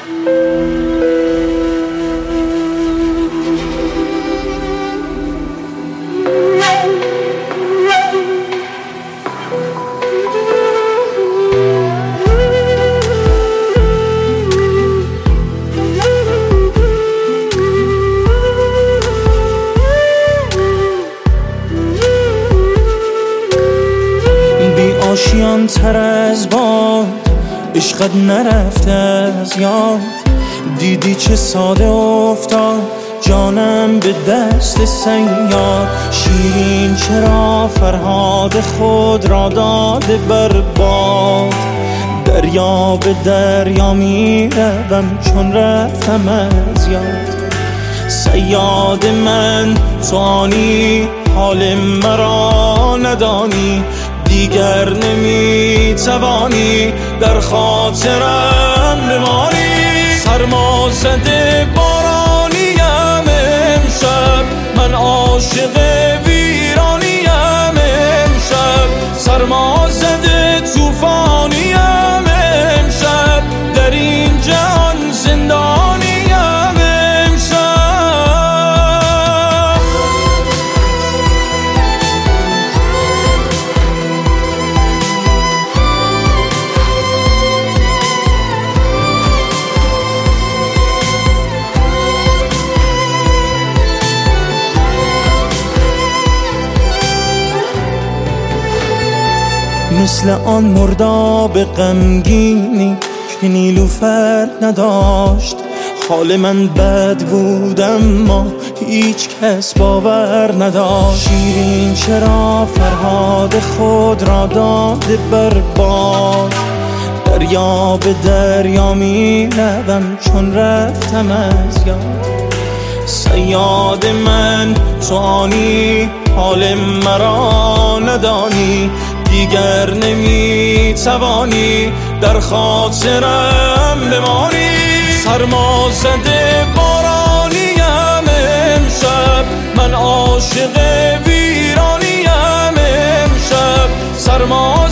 آشیان تر از باد عشقت نرفته از یاد، دیدی چه ساده افتاد جانم به دست صیاد. شیرین چرا فرهاد خود را داده بر باد، دریا به دریا می روم چون رفتم از یاد. صیاد من تو آنی حال مرا ندانی، دیگر نمی توانی در خاطرم بمانی. سرما زده بارانیم امشب، من عاشق ویرانیم امشب. سرما زده طوفانیم امشب، در این جهان زندانیم امشب. مثل آن مرداب غمگینی که نیلوفر نداشت، حال من بد بود اما هیچ کس باور نداشت. شیرین چرا فرهاد خود را داده بر باد، دریا به دریا می روم چون رفتم از یاد. صیاد من تو آنی حال مرا ندانی، دیگر نمی توانی در خاطرم بمانی. سرما زده بارانیم امشب، من عاشق ویرانیم امشب. سرما